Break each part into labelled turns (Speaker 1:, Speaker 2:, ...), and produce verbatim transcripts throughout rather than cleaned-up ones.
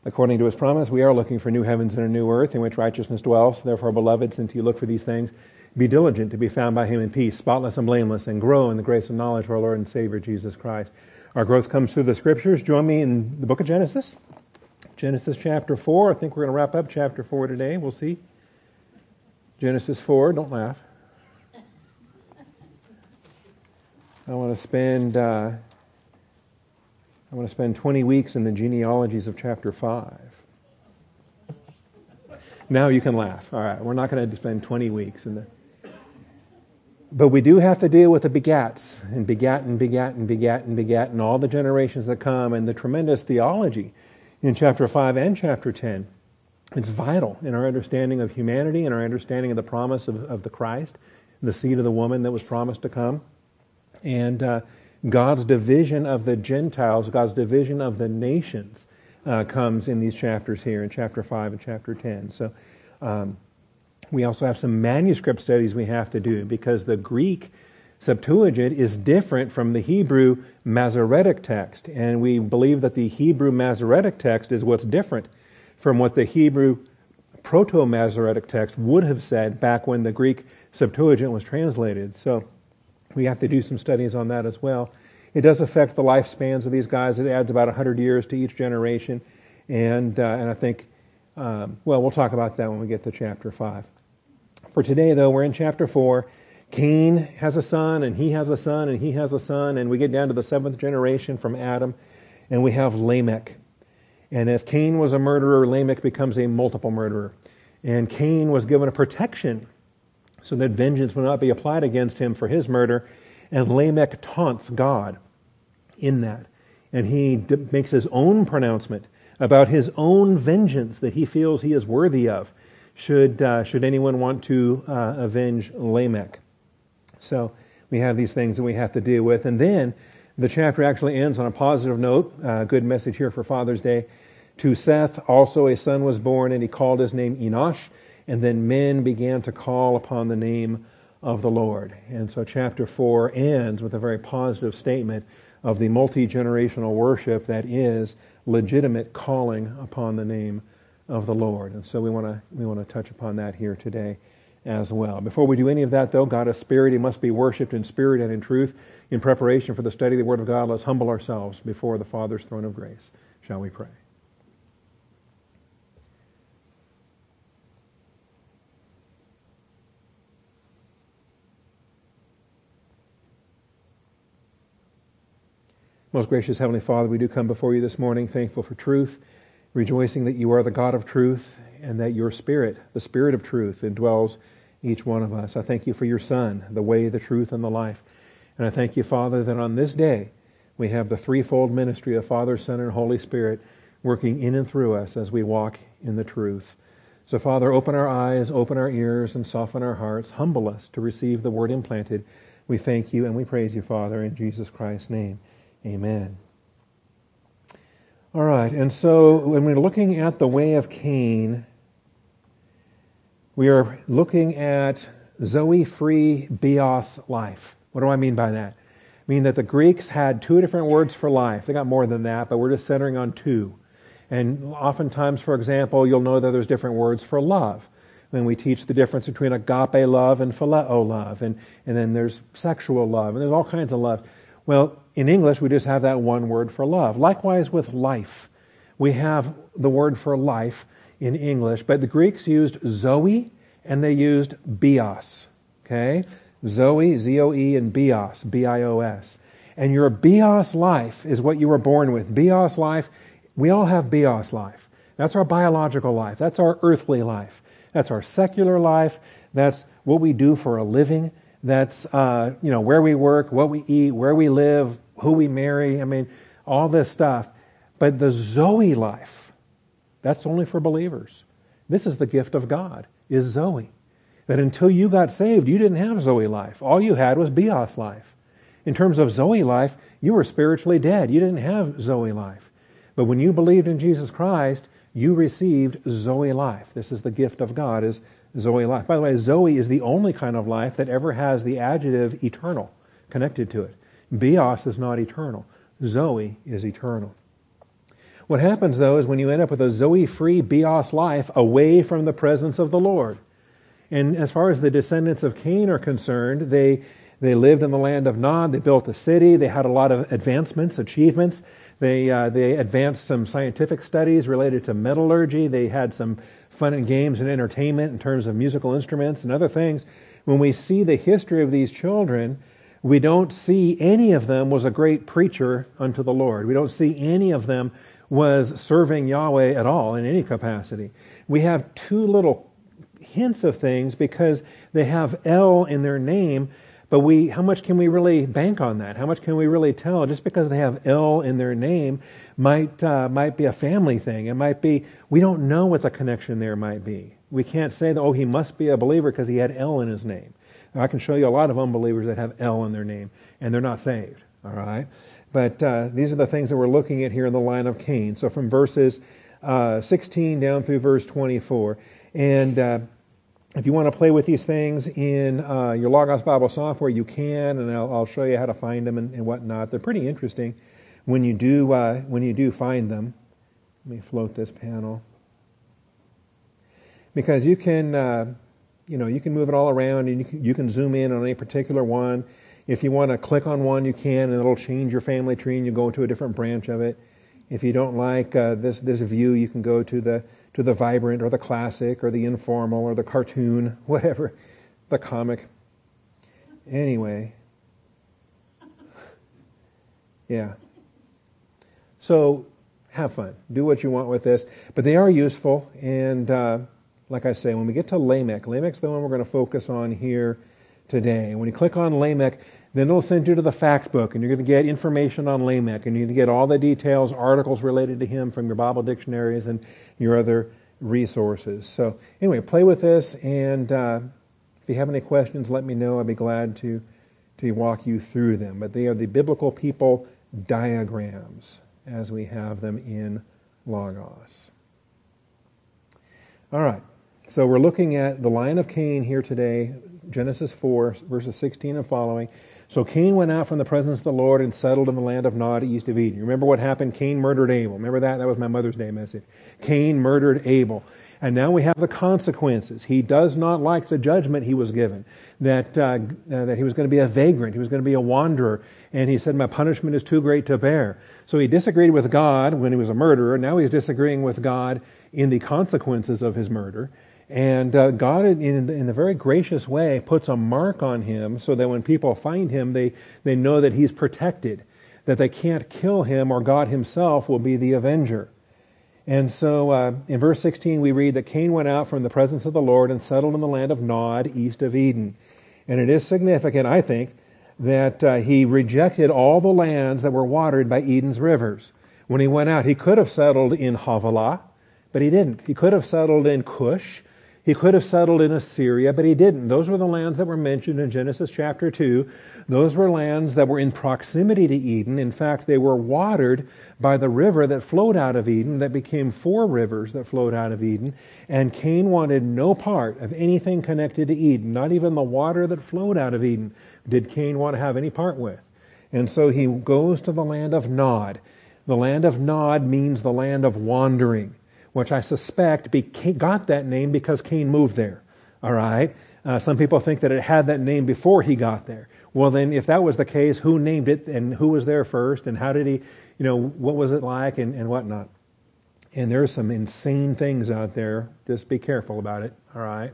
Speaker 1: According to his promise, we are looking for new heavens and a new earth in which righteousness dwells. Therefore, beloved, since you look for these things, be diligent to be found by him in peace, spotless and blameless, and grow in the grace and knowledge of our Lord and Savior, Jesus Christ. Our growth comes through the Scriptures. Join me in the book of Genesis. Genesis chapter four. I think we're going to wrap up chapter four today. We'll see. Genesis four. Don't laugh. I want to spend... Uh, I want to spend twenty weeks in the genealogies of chapter five. Now you can laugh. All right, we're not going to spend twenty weeks in the... But we do have to deal with the begats, and begat and begat and begat and begat, and all the generations that come, and the tremendous theology in chapter five and chapter ten. It's vital in our understanding of humanity and our understanding of the promise of, of the Christ, the seed of the woman that was promised to come. And... Uh, God's division of the Gentiles, God's division of the nations uh, comes in these chapters here, in chapter five and chapter ten. So um, we also have some manuscript studies we have to do, because the Greek Septuagint is different from the Hebrew Masoretic text. And we believe that the Hebrew Masoretic text is what's different from what the Hebrew Proto-Masoretic text would have said back when the Greek Septuagint was translated. So we have to do some studies on that as well. It does affect the lifespans of these guys. It adds about one hundred years to each generation. And uh, and I think, um, well, we'll talk about that when we get to chapter five. For today, though, we're in chapter four. Cain has a son, and he has a son, and he has a son. And we get down to the seventh generation from Adam, and we have Lamech. And if Cain was a murderer, Lamech becomes a multiple murderer. And Cain was given a protection so that vengeance will not be applied against him for his murder. And Lamech taunts God in that. And he d- makes his own pronouncement about his own vengeance that he feels he is worthy of, should uh, should anyone want to uh, avenge Lamech. So we have these things that we have to deal with. And then the chapter actually ends on a positive note. Uh, good message here for Father's Day. To Seth also a son was born, and he called his name Enosh. And then men began to call upon the name of the Lord. And so chapter four ends with a very positive statement of the multi-generational worship that is legitimate calling upon the name of the Lord. And so we want to we want to touch upon that here today as well. Before we do any of that, though, God is spirit. He must be worshipped in spirit and in truth. In preparation for the study of the Word of God, let's humble ourselves before the Father's throne of grace. Shall we pray? Most gracious Heavenly Father, we do come before you this morning thankful for truth, rejoicing that you are the God of truth and that your Spirit, the Spirit of truth, indwells each one of us. I thank you for your Son, the way, the truth, and the life. And I thank you, Father, that on this day we have the threefold ministry of Father, Son, and Holy Spirit working in and through us as we walk in the truth. So, Father, open our eyes, open our ears, and soften our hearts. Humble us to receive the word implanted. We thank you and we praise you, Father, in Jesus Christ's name. Amen. All right, and so when we're looking at the way of Cain, we are looking at Zoe-free bios life. What do I mean by that? I mean that the Greeks had two different words for life. They got more than that, but we're just centering on two. And oftentimes, for example, you'll know that there's different words for love. When we teach the difference between agape love and phileo love, and, and then there's sexual love, and there's all kinds of love. Well, in English, we just have that one word for love. Likewise with life. We have the word for life in English, but the Greeks used Zoe and they used bios. Okay? Zoe, Z O E, and bios, B I O S. And your bios life is what you were born with. Bios life, we all have bios life. That's our biological life. That's our earthly life. That's our secular life. That's what we do for a living. That's, uh, you know, where we work, what we eat, where we live, who we marry. I mean, all this stuff. But the Zoe life, that's only for believers. This is the gift of God, is Zoe. That until you got saved, you didn't have Zoe life. All you had was bios life. In terms of Zoe life, you were spiritually dead. You didn't have Zoe life. But when you believed in Jesus Christ, you received Zoe life. This is the gift of God, is Zoe life. By the way, Zoe is the only kind of life that ever has the adjective eternal connected to it. Bios is not eternal. Zoe is eternal. What happens, though, is when you end up with a Zoe-free bios life away from the presence of the Lord. And as far as the descendants of Cain are concerned, they they lived in the land of Nod. They built a city. They had a lot of advancements, achievements. They uh, they advanced some scientific studies related to metallurgy. They had some fun and games and entertainment in terms of musical instruments and other things. When we see the history of these children, we don't see any of them was a great preacher unto the Lord. We don't see any of them was serving Yahweh at all in any capacity. We have two little hints of things because they have El in their name, but we, how much can we really bank on that? How much can we really tell? Just because they have El in their name might uh, might be a family thing. It might be, we don't know what the connection there might be. We can't say that, oh, he must be a believer because he had El in his name. Now, I can show you a lot of unbelievers that have El in their name, and they're not saved, all right? But uh, these are the things that we're looking at here in the line of Cain. So from verses uh, sixteen down through verse twenty-four. And uh, if you want to play with these things in uh, your Logos Bible software, you can, and I'll, I'll show you how to find them and, and whatnot. They're pretty interesting when you do uh, when you do find them. Let me float this panel. Because you can, uh, you know, you can move it all around, and you can, you can zoom in on any particular one. If you want to click on one, you can, and it'll change your family tree, and you go to a different branch of it. If you don't like uh, this this view, you can go to the to the vibrant or the classic or the informal or the cartoon, whatever, the comic. Anyway, yeah. So have fun. Do what you want with this, but they are useful. And uh, like I say, when we get to Lamech, Lamech's the one we're going to focus on here today. And when you click on Lamech, then it'll send you to the fact book, and you're going to get information on Lamech, and you're going to get all the details, articles related to him from your Bible dictionaries and your other resources. So anyway, play with this, and uh, if you have any questions, let me know. I'd be glad to, to walk you through them. But they are the biblical people diagrams as we have them in Logos. All right. So we're looking at the line of Cain here today, Genesis four, verses sixteen and following. So Cain went out from the presence of the Lord and settled in the land of Nod, east of Eden. You remember what happened? Cain murdered Abel. Remember that? That was my Mother's Day message. Cain murdered Abel. And now we have the consequences. He does not like the judgment he was given, that uh, uh, that he was going to be a vagrant, he was going to be a wanderer. And he said, my punishment is too great to bear. So he disagreed with God when he was a murderer. Now he's disagreeing with God in the consequences of his murder. And uh, God, in, in the very gracious way, puts a mark on him so that when people find him, they, they know that he's protected, that they can't kill him, or God himself will be the avenger. And so uh, in verse sixteen, we read that Cain went out from the presence of the Lord and settled in the land of Nod, east of Eden. And it is significant, I think, that uh, he rejected all the lands that were watered by Eden's rivers. When he went out, he could have settled in Havilah, but he didn't. He could have settled in Cush. He could have settled in Assyria, but he didn't. Those were the lands that were mentioned in Genesis chapter two. Those were lands that were in proximity to Eden. In fact, they were watered by the river that flowed out of Eden, that became four rivers that flowed out of Eden. And Cain wanted no part of anything connected to Eden, not even the water that flowed out of Eden did Cain want to have any part with. And so he goes to the land of Nod. The land of Nod means the land of wandering, which I suspect became, got that name because Cain moved there. All right? Uh, some people think that it had that name before he got there. Well, then, if that was the case, who named it, and who was there first, and how did he, you know, what was it like, and, and whatnot? And there's some insane things out there. Just be careful about it. All right?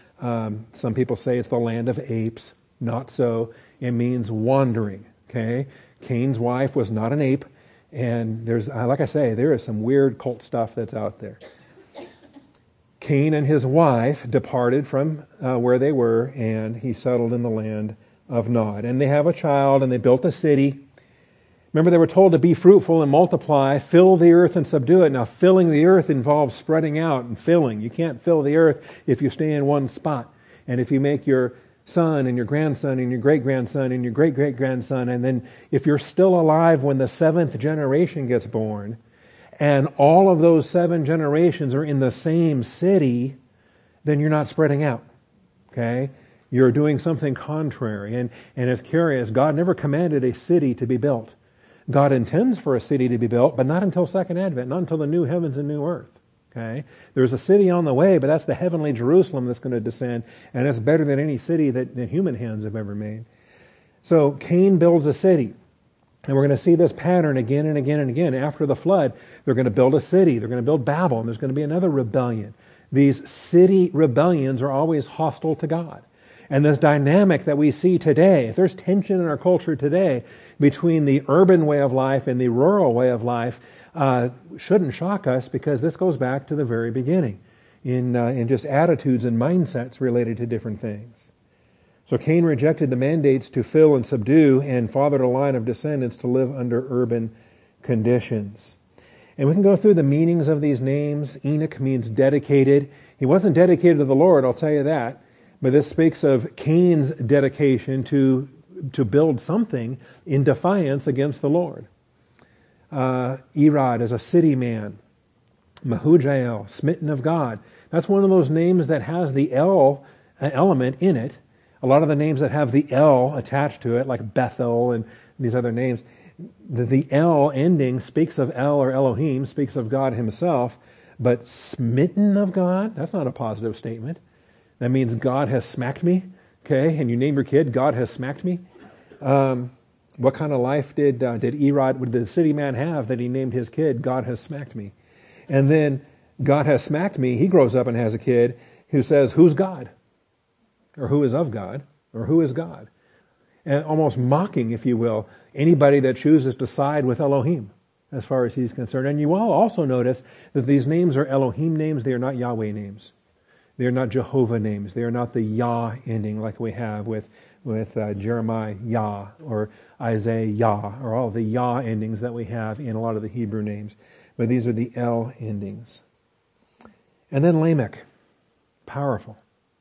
Speaker 1: Um, some people say it's the land of apes. Not so. It means wandering. Okay? Cain's wife was not an ape. And there's, like I say, there is some weird cult stuff that's out there. Cain and his wife departed from uh, where they were, and he settled in the land of Nod. And they have a child, and they built a city. Remember, they were told to be fruitful and multiply, fill the earth and subdue it. Now, filling the earth involves spreading out and filling. You can't fill the earth if you stay in one spot. And if you make your son and your grandson and your great-grandson and your great-great-grandson, and then if you're still alive when the seventh generation gets born, and all of those seven generations are in the same city, then you're not spreading out. Okay? You're doing something contrary. And, and it's curious, God never commanded a city to be built. God intends for a city to be built, but not until Second Advent, not until the new heavens and new earth. Okay? There's a city on the way, but that's the heavenly Jerusalem that's going to descend, and it's better than any city that, that human hands have ever made. So Cain builds a city. And we're going to see this pattern again and again and again. After the flood, they're going to build a city. They're going to build Babel, and there's going to be another rebellion. These city rebellions are always hostile to God. And this dynamic that we see today, if there's tension in our culture today between the urban way of life and the rural way of life, uh, shouldn't shock us, because this goes back to the very beginning in, uh, in just attitudes and mindsets related to different things. So Cain rejected the mandates to fill and subdue and fathered a line of descendants to live under urban conditions. And we can go through the meanings of these names. Enoch means dedicated. He wasn't dedicated to the Lord, I'll tell you that. But this speaks of Cain's dedication to, to build something in defiance against the Lord. Uh, Irad is a city man. Mehujael, smitten of God. That's one of those names that has the El element in it. A lot of the names that have the El attached to it, like Bethel and these other names, the, the El ending speaks of El or Elohim, speaks of God himself, but smitten of God, that's not a positive statement. That means God has smacked me, okay? And you name your kid, God has smacked me. Um, what kind of life did uh, did Erod, did the city man have that he named his kid, God has smacked me? And then God has smacked me, he grows up and has a kid who says, who's God? Or who is of God? Or who is God? And almost mocking, if you will, anybody that chooses to side with Elohim as far as he's concerned. And you will also notice that these names are Elohim names, they are not Yahweh names. They are not Jehovah names. They are not the Yah ending like we have with, with uh, Jeremiah Yah or Isaiah Yah, or all the Yah endings that we have in a lot of the Hebrew names. But these are the El endings. And then Lamech, powerful.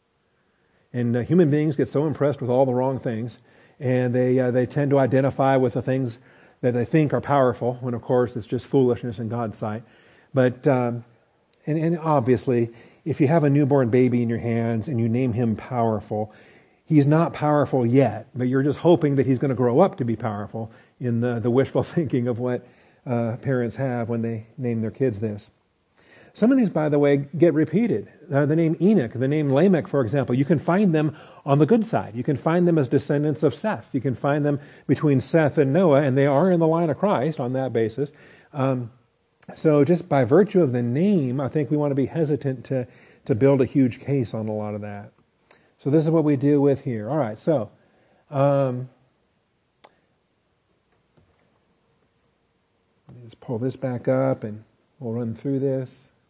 Speaker 1: And uh, human beings get so impressed with all the wrong things, and they uh, they tend to identify with the things that they think are powerful, when of course it's just foolishness in God's sight. But um, and, and obviously, if you have a newborn baby in your hands and you name him powerful, he's not powerful yet, but you're just hoping that he's going to grow up to be powerful in the, the wishful thinking of what uh, parents have when they name their kids this. Some of these, by the way, get repeated. Uh, the name Enoch, the name Lamech, for example, you can find them on the good side. You can find them as descendants of Seth. You can find them between Seth and Noah, and they are in the line of Christ on that basis. Um, so just by virtue of the name, I think we want to be hesitant to, to build a huge case on a lot of that. So this is what we deal with here. All right, so um, let me just pull this back up and we'll run through this.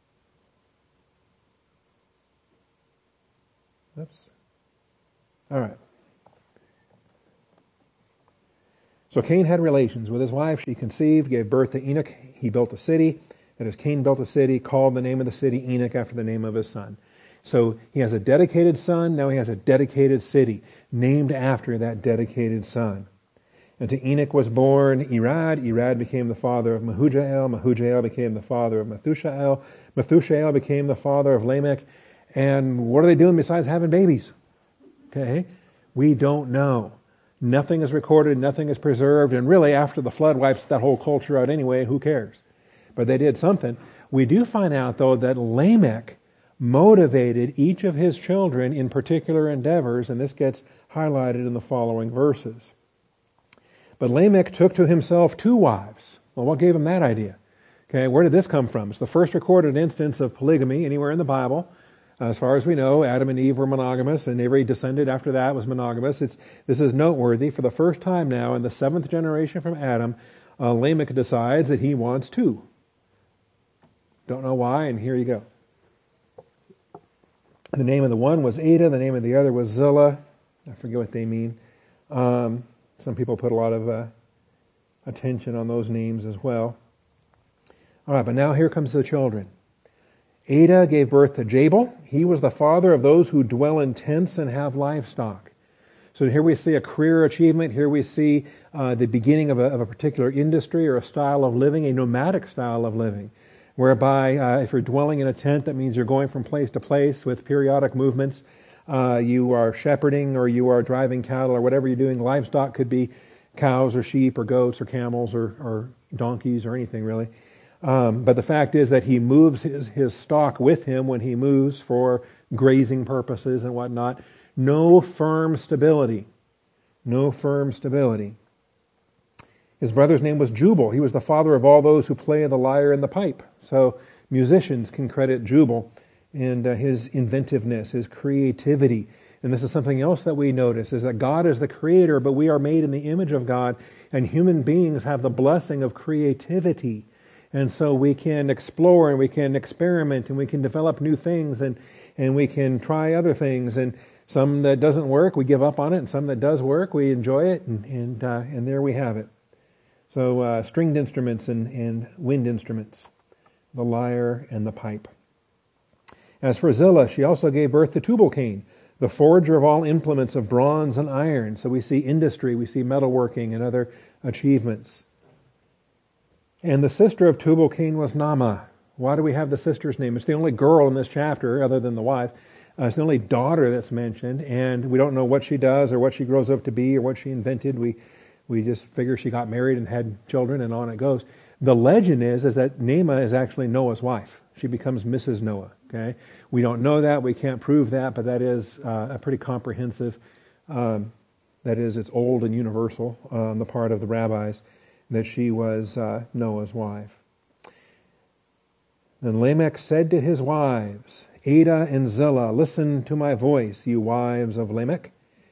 Speaker 1: Oops. All right. So Cain had relations with his wife. She conceived, gave birth to Enoch. He built a city. That is, Cain built a city, called the name of the city Enoch after the name of his son. So he has a dedicated son. Now he has a dedicated city named after that dedicated son. And to Enoch was born Irad. Irad became the father of Mehujael. Mehujael became the father of Methushael. Methushael became the father of Lamech. And what are they doing besides having babies? Okay, we don't know. Nothing is recorded, nothing is preserved, and really after the flood wipes that whole culture out anyway, who cares? But they did something. We do find out, though, that Lamech motivated each of his children in particular endeavors, and this gets highlighted in the following verses. But Lamech took to himself two wives. Well, what gave him that idea? Okay, where did this come from? It's the first recorded instance of polygamy anywhere in the Bible. As far as we know, Adam and Eve were monogamous, and every descendant after that was monogamous. It's, this is noteworthy. For the first time now, in the seventh generation from Adam, uh, Lamech decides that he wants two. Don't know why, and here you go. The name of the one was Adah, the name of the other was Zillah. I forget what they mean. Um, some people put a lot of uh, attention on those names as well. All right, but now here comes the children. Adah gave birth to Jabal. He was the father of those who dwell in tents and have livestock. So here we see a career achievement. Here we see uh, the beginning of a, of a particular industry or a style of living, a nomadic style of living, whereby uh, if you're dwelling in a tent, that means you're going from place to place with periodic movements. Uh, you are shepherding or you are driving cattle or whatever you're doing. Livestock could be cows or sheep or goats or camels or, or donkeys or anything really. Um, but the fact is that he moves his, his stock with him when he moves for grazing purposes and whatnot. No firm stability. No firm stability. His brother's name was Jubal. He was the father of all those who play the lyre and the pipe. So musicians can credit Jubal and uh, his inventiveness, his creativity. And this is something else that we notice, is that God is the creator, but we are made in the image of God, and human beings have the blessing of creativity. And so we can explore and we can experiment and we can develop new things and, and we can try other things. And some that doesn't work, we give up on it, and some that does work, we enjoy it, and and, uh, and there we have it. So uh, stringed instruments and, and wind instruments, the lyre and the pipe. As for Zillah, she also gave birth to Tubal-Cain, the forger of all implements of bronze and iron. So we see industry, we see metalworking and other achievements. And the sister of Tubal-Cain was Naamah. Why do we have the sister's name? It's the only girl in this chapter, other than the wife. Uh, it's the only daughter that's mentioned, and we don't know what she does or what she grows up to be or what she invented. We we just figure she got married and had children, and on it goes. The legend is is that Naamah is actually Noah's wife. She becomes Missus Noah. Okay, we don't know that, we can't prove that, but that is uh, a pretty comprehensive. Um, that is, it's old and universal uh, on the part of the rabbis that she was uh, Noah's wife. Then Lamech said to his wives, Adah and Zillah, listen to my voice, you wives of Lamech.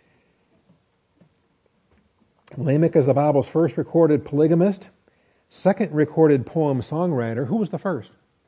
Speaker 1: Lamech is the Bible's first recorded polygamist, second recorded poem songwriter. Who was the first?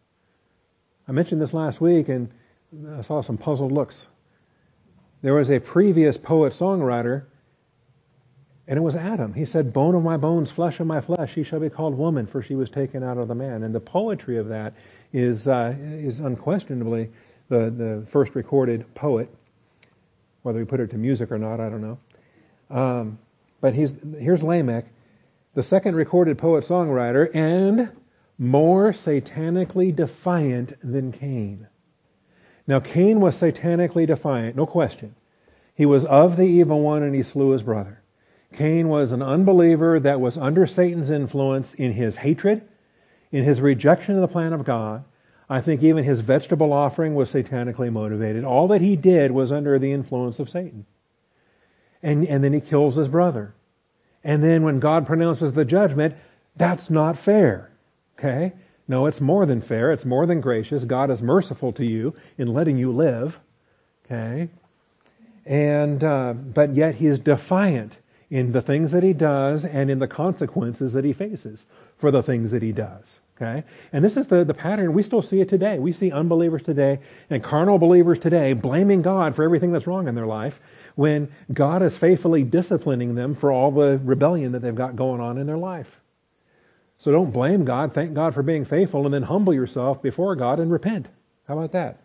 Speaker 1: I mentioned this last week and I saw some puzzled looks. There was a previous poet-songwriter, and it was Adam. He said, bone of my bones, flesh of my flesh, she shall be called woman, for she was taken out of the man. And the poetry of that is uh, is unquestionably the, the first recorded poet. Whether we put it to music or not, I don't know. Um, but he's here's Lamech, the second recorded poet-songwriter, and more satanically defiant than Cain. Now, Cain was satanically defiant, no question. He was of the evil one and he slew his brother. Cain was an unbeliever that was under Satan's influence in his hatred, in his rejection of the plan of God. I think even his vegetable offering was satanically motivated. All that he did was under the influence of Satan. And, and then he kills his brother. And then when God pronounces the judgment, that's not fair. Okay? No, it's more than fair. It's more than gracious. God is merciful to you in letting you live. Okay? And, uh, but yet he is defiant in the things that he does and in the consequences that he faces for the things that he does. Okay? And this is the, the pattern. We still see it today. We see unbelievers today and carnal believers today blaming God for everything that's wrong in their life when God is faithfully disciplining them for all the rebellion that they've got going on in their life. So don't blame God. Thank God for being faithful and then humble yourself before God and repent. How about that?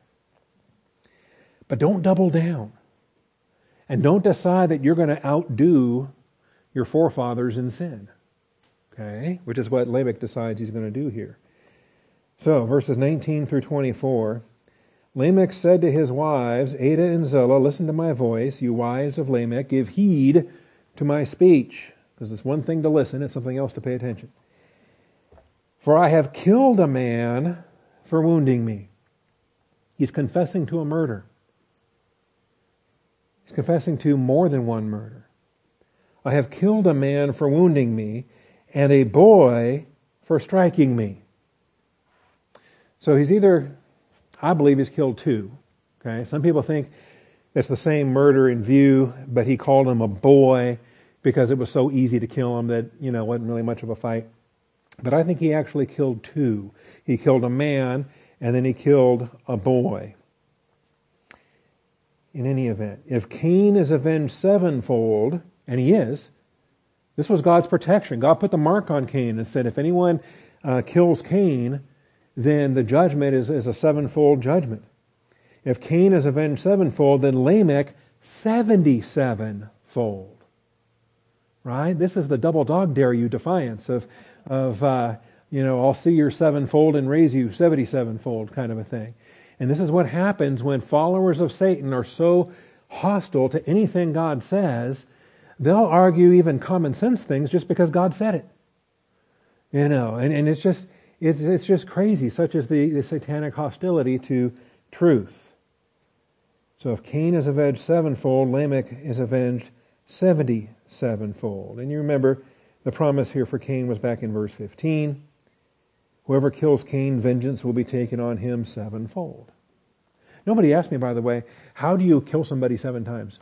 Speaker 1: But don't double down. And don't decide that you're going to outdo your forefathers in sin. Okay? Which is what Lamech decides he's going to do here. So, verses nineteen through twenty-four. Lamech said to his wives, Adah and Zillah, listen to my voice, you wives of Lamech, give heed to my speech. Because it's one thing to listen, it's something else to pay attention. For I have killed a man for wounding me. He's confessing to a murder. He's confessing to more than one murder. I have killed a man for wounding me, and a boy for striking me. So he's either, I believe he's killed two. Okay, some people think it's the same murder in view, but he called him a boy because it was so easy to kill him that, you know, it wasn't really much of a fight. But I think he actually killed two. He killed a man, and then he killed a boy. In any event, if Cain is avenged sevenfold, and he is, this was God's protection. God put the mark on Cain and said, if anyone uh, kills Cain, then the judgment is, is a sevenfold judgment. If Cain is avenged sevenfold, then Lamech seventy-sevenfold. Right? This is the double dog dare you defiance of, of uh, you know, I'll see your sevenfold and raise you seventy-sevenfold kind of a thing. And this is what happens when followers of Satan are so hostile to anything God says they'll argue even common sense things just because God said it. You know, and, and it's just it's it's just crazy, such as the, the satanic hostility to truth. So if Cain is avenged sevenfold, Lamech is avenged seventy-sevenfold. And you remember the promise here for Cain was back in verse fifteen. Whoever kills Cain, vengeance will be taken on him sevenfold. Nobody asked me, by the way, how do you kill somebody seven times?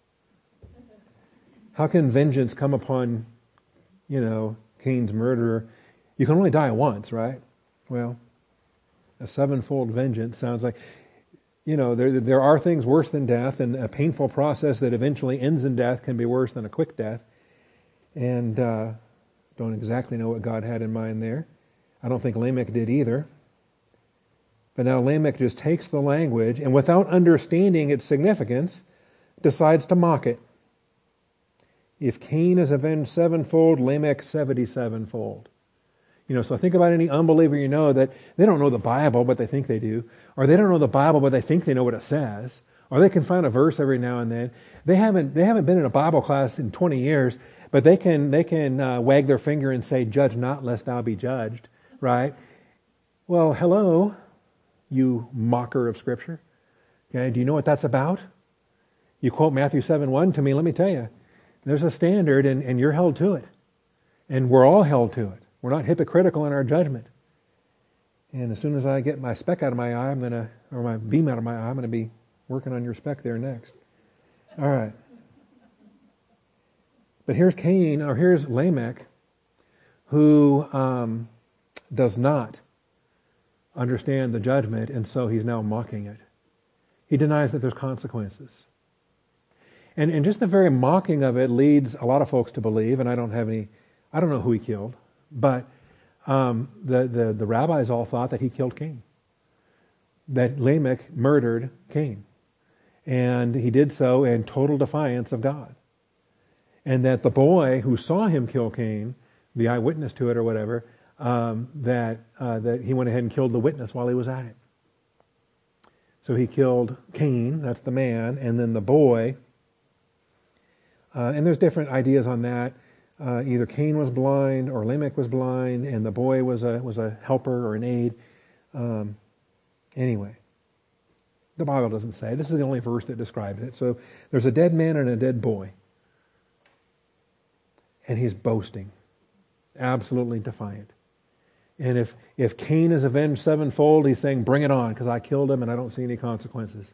Speaker 1: How can vengeance come upon, you know, Cain's murderer? You can only die once, right? Well, a sevenfold vengeance sounds like, you know, there there are things worse than death, and a painful process that eventually ends in death can be worse than a quick death. And uh, don't exactly know what God had in mind there. I don't think Lamech did either. But now Lamech just takes the language and without understanding its significance, decides to mock it. If Cain is avenged sevenfold, Lamech seventy-sevenfold. You know, so think about any unbeliever you know that they don't know the Bible, but they think they do. Or they don't know the Bible, but they think they know what it says. Or they can find a verse every now and then. They haven't they haven't been in a Bible class in twenty years, but they can they can uh, wag their finger and say, "Judge not, lest thou be judged." Right? Well, hello, you mocker of Scripture. Okay, do you know what that's about? You quote Matthew seven one to me, let me tell you, there's a standard and, and you're held to it. And we're all held to it. We're not hypocritical in our judgment. And as soon as I get my speck out of my eye, I'm going to, or my beam out of my eye, I'm going to be working on your speck there next. All right. But here's Cain, or here's Lamech, who um, does not understand the judgment, and so he's now mocking it. He denies that there's consequences. And, and just the very mocking of it leads a lot of folks to believe, and I don't have any, I don't know who he killed, but um, the, the, the rabbis all thought that he killed Cain. That Lamech murdered Cain. And he did so in total defiance of God. And that the boy who saw him kill Cain, the eyewitness to it or whatever, um, that uh, that he went ahead and killed the witness while he was at it. So he killed Cain, that's the man, and then the boy. Uh, and there's different ideas on that. Uh, either Cain was blind or Lamech was blind, and the boy was a was a helper or an aide. Um, anyway, the Bible doesn't say. This is the only verse that describes it. So there's a dead man and a dead boy. And he's boasting, absolutely defiant. And if, if Cain is avenged sevenfold, he's saying, bring it on, because I killed him and I don't see any consequences.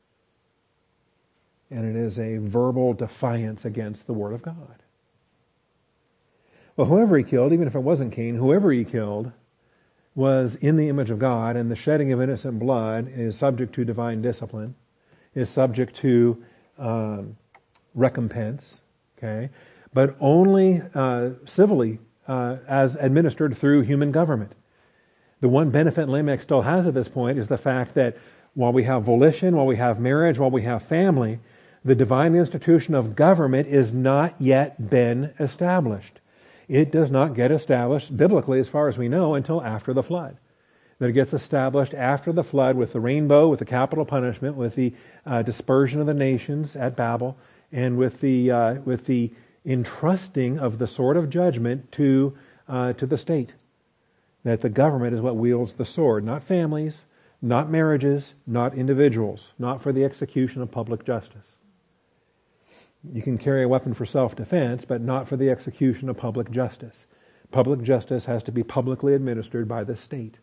Speaker 1: And it is a verbal defiance against the Word of God. Well, whoever he killed, even if it wasn't Cain, whoever he killed was in the image of God, and the shedding of innocent blood is subject to divine discipline, is subject to um, recompense, okay? But only uh, civilly uh, as administered through human government. The one benefit Lamech still has at this point is the fact that while we have volition, while we have marriage, while we have family, the divine institution of government is not yet been established. It does not get established biblically, as far as we know, until after the flood. That it gets established after the flood with the rainbow, with the capital punishment, with the uh, dispersion of the nations at Babel, and with the uh, with the entrusting of the sword of judgment to uh, to the state. That the government is what wields the sword, not families, not marriages, not individuals, not for the execution of public justice. You can carry a weapon for self-defense, but not for the execution of public justice. Public justice has to be publicly administered by the state.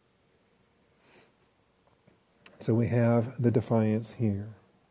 Speaker 1: So we have the defiance here.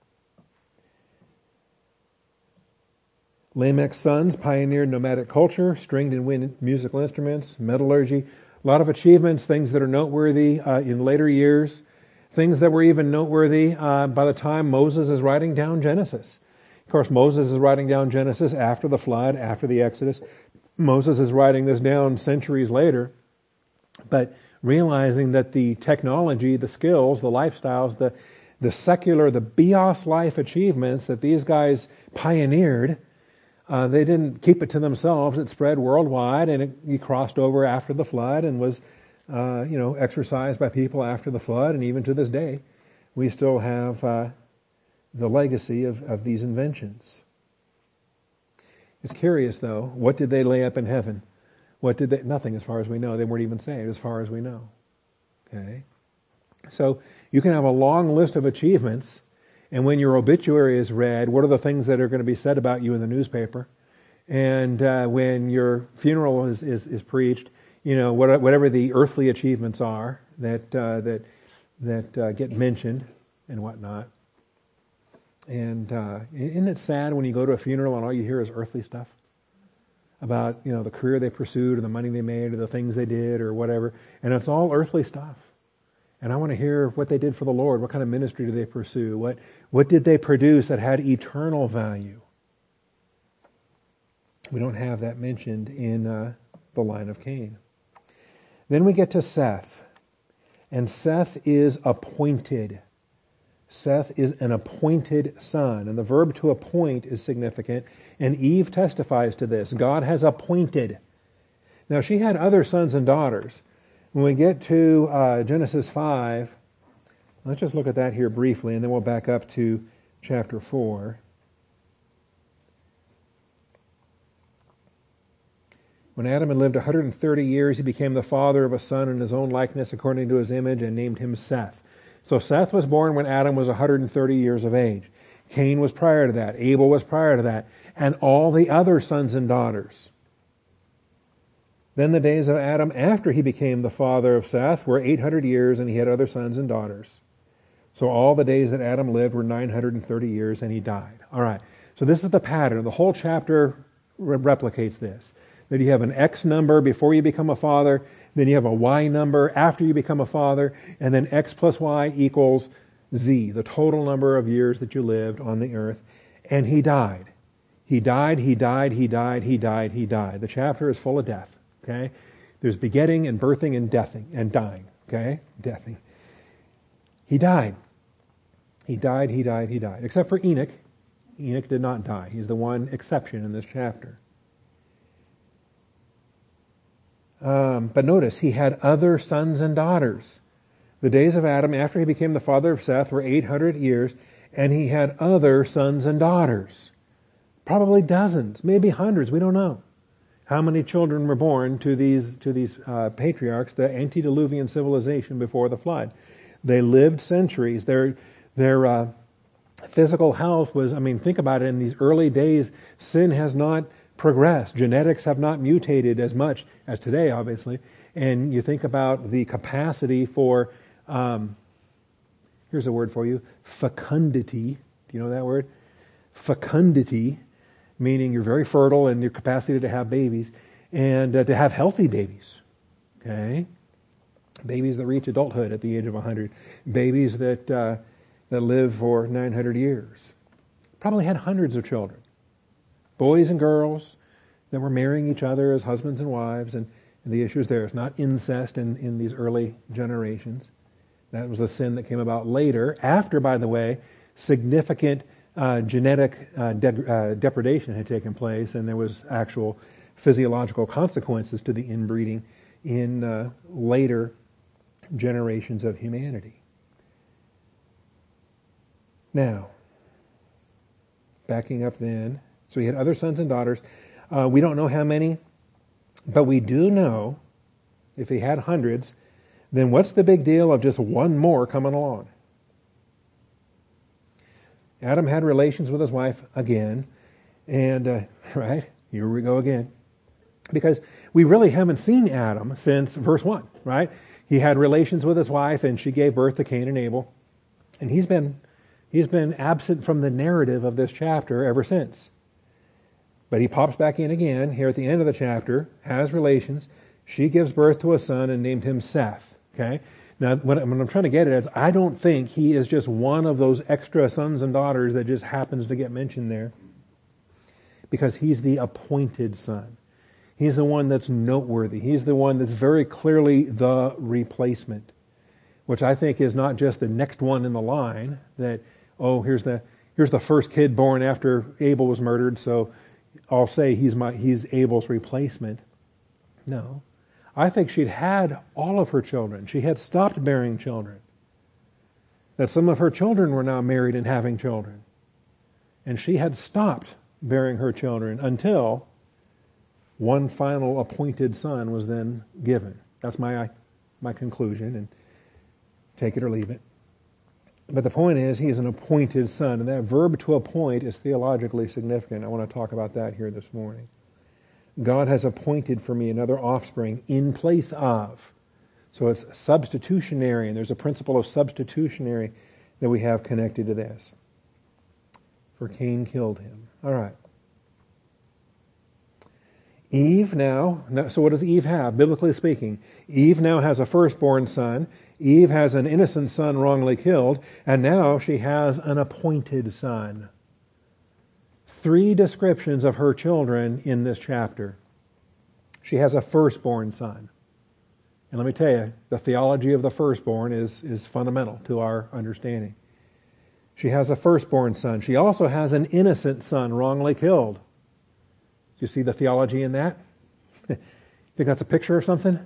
Speaker 1: Lamech's sons pioneered nomadic culture, stringed and wind musical instruments, metallurgy, a lot of achievements, things that are noteworthy uh, in later years, things that were even noteworthy uh, by the time Moses is writing down Genesis. Of course, Moses is writing down Genesis after the flood, after the Exodus. Moses is writing this down centuries later, but realizing that the technology, the skills, the lifestyles, the, the secular, the bios life achievements that these guys pioneered, Uh, they didn't keep it to themselves. It spread worldwide, and it, it crossed over after the flood and was, uh, you know, exercised by people after the flood. And even to this day, we still have uh, the legacy of, of these inventions. It's curious, though. What did they lay up in heaven? What did they? Nothing, as far as we know. They weren't even saved, as far as we know. Okay? So you can have a long list of achievements, and when your obituary is read, what are the things that are going to be said about you in the newspaper? And uh, when your funeral is, is, is preached, you know, what, whatever the earthly achievements are that uh, that that uh, get mentioned and whatnot. And uh, isn't it sad when you go to a funeral and all you hear is earthly stuff about, you know, the career they pursued or the money they made or the things they did or whatever, and it's all earthly stuff. And I want to hear what they did for the Lord. What kind of ministry did they pursue? What what did they produce that had eternal value? We don't have that mentioned in uh, the line of Cain. Then we get to Seth. And Seth is appointed. Seth is an appointed son. And the verb to appoint is significant. And Eve testifies to this. God has appointed. Now, she had other sons and daughters. When we get to uh, Genesis five, let's just look at that here briefly, and then we'll back up to chapter four. When Adam had lived one hundred thirty years, he became the father of a son in his own likeness according to his image and named him Seth. So Seth was born when Adam was one hundred thirty years of age. Cain was prior to that. Abel was prior to that. And all the other sons and daughters. Then the days of Adam after he became the father of Seth were eight hundred years, and he had other sons and daughters. So all the days that Adam lived were nine hundred thirty years, and he died. All right. So this is the pattern. The whole chapter re- replicates this. That you have an X number before you become a father, then you have a Y number after you become a father, and then X plus Y equals Z, the total number of years that you lived on the earth. And he died. He died, he died, he died, he died, he died. The chapter is full of death. Okay? There's begetting and birthing and deathing and dying. Okay? Deathing. He died. He died, he died, he died. Except for Enoch. Enoch did not die. He's the one exception in this chapter. Um, but notice, he had other sons and daughters. The days of Adam after he became the father of Seth were eight hundred years, and he had other sons and daughters. Probably dozens, maybe hundreds, we don't know. How many children were born to these to these uh, patriarchs, the antediluvian civilization before the flood? They lived centuries. Their their uh, physical health was, I mean, think about it, in these early days, sin has not progressed. Genetics have not mutated as much as today, obviously. And you think about the capacity for, um, here's a word for you, fecundity. Do you know that word? Fecundity, meaning you're very fertile and your capacity to have babies and uh, to have healthy babies. Okay? Babies that reach adulthood at the age of one hundred. Babies that uh, that live for nine hundred years. Probably had hundreds of children. Boys and girls that were marrying each other as husbands and wives, and, and the issue is there. It's not incest in, in these early generations. That was a sin that came about later, after, by the way, significant uh, genetic uh, de- uh, depredation had taken place, and there was actual physiological consequences to the inbreeding in uh, later generations of humanity. Now, backing up then, so he had other sons and daughters. Uh, we don't know how many, but we do know, if he had hundreds, then what's the big deal of just one more coming along? Adam had relations with his wife again, and, uh, right, here we go again. Because we really haven't seen Adam since verse one, right? He had relations with his wife, and she gave birth to Cain and Abel. And he's been, he's been absent from the narrative of this chapter ever since. But he pops back in again here at the end of the chapter, has relations. She gives birth to a son and named him Seth. Okay? Now, what I'm trying to get at is I don't think he is just one of those extra sons and daughters that just happens to get mentioned there. Because he's the appointed son. He's the one that's noteworthy. He's the one that's very clearly the replacement. Which I think is not just the next one in the line that, oh, here's the here's the first kid born after Abel was murdered, so I'll say he's my he's Abel's replacement. No. I think she'd had all of her children. She had stopped bearing children. That some of her children were now married and having children. And she had stopped bearing her children until one final appointed son was then given. That's my my conclusion, and take it or leave it. But the point is, he is an appointed son, and that verb to appoint is theologically significant. I want to talk about that here this morning. God has appointed for me another offspring in place of. So it's substitutionary, and there's a principle of substitutionary that we have connected to this. For Cain killed him. All right. Eve now, so what does Eve have, biblically speaking? Eve now has a firstborn son. Eve has an innocent son wrongly killed. And now she has an appointed son. Three descriptions of her children in this chapter. She has a firstborn son. And let me tell you, the theology of the firstborn is, is fundamental to our understanding. She has a firstborn son. She also has an innocent son wrongly killed. Do you see the theology in that? Think that's a picture or something?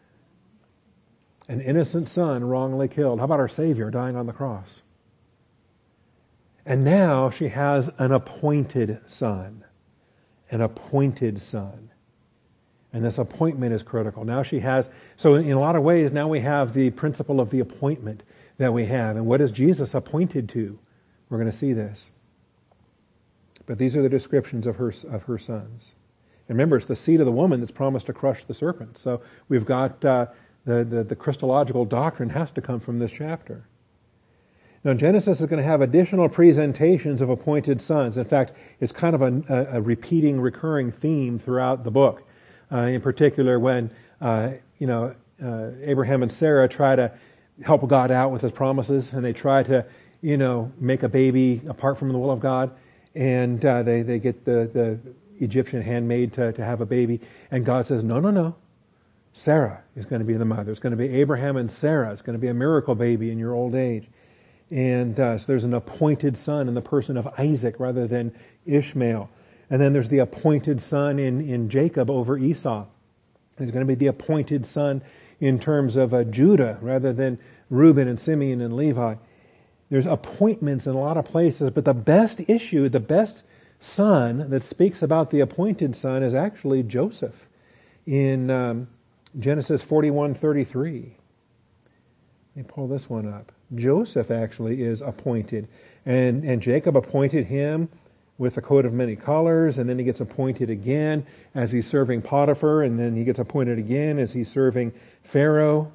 Speaker 1: An innocent son wrongly killed. How about our Savior dying on the cross? And now she has an appointed son. An appointed son. And this appointment is critical. Now she has, so in a lot of ways, now we have the principle of the appointment that we have. And what is Jesus appointed to? We're going to see this. But these are the descriptions of her of her sons. And remember, it's the seed of the woman that's promised to crush the serpent. So we've got uh, the, the, the Christological doctrine has to come from this chapter. Now Genesis is going to have additional presentations of appointed sons. In fact, it's kind of a, a, a repeating, recurring theme throughout the book. Uh, in particular, when uh, you know uh, Abraham and Sarah try to help God out with His promises, and they try to you know make a baby apart from the will of God. And uh, they, they get the, the Egyptian handmaid to, to have a baby. And God says, no, no, no. Sarah is going to be the mother. It's going to be Abraham and Sarah. It's going to be a miracle baby in your old age. And uh, so there's an appointed son in the person of Isaac rather than Ishmael. And then there's the appointed son in, in Jacob over Esau. There's going to be the appointed son in terms of uh, Judah rather than Reuben and Simeon and Levi. There's appointments in a lot of places, but the best issue, the best son that speaks about the appointed son is actually Joseph in um, Genesis forty-one thirty-three. Let me pull this one up. Joseph actually is appointed, and, and Jacob appointed him with a coat of many colors, and then he gets appointed again as he's serving Potiphar, and then he gets appointed again as he's serving Pharaoh.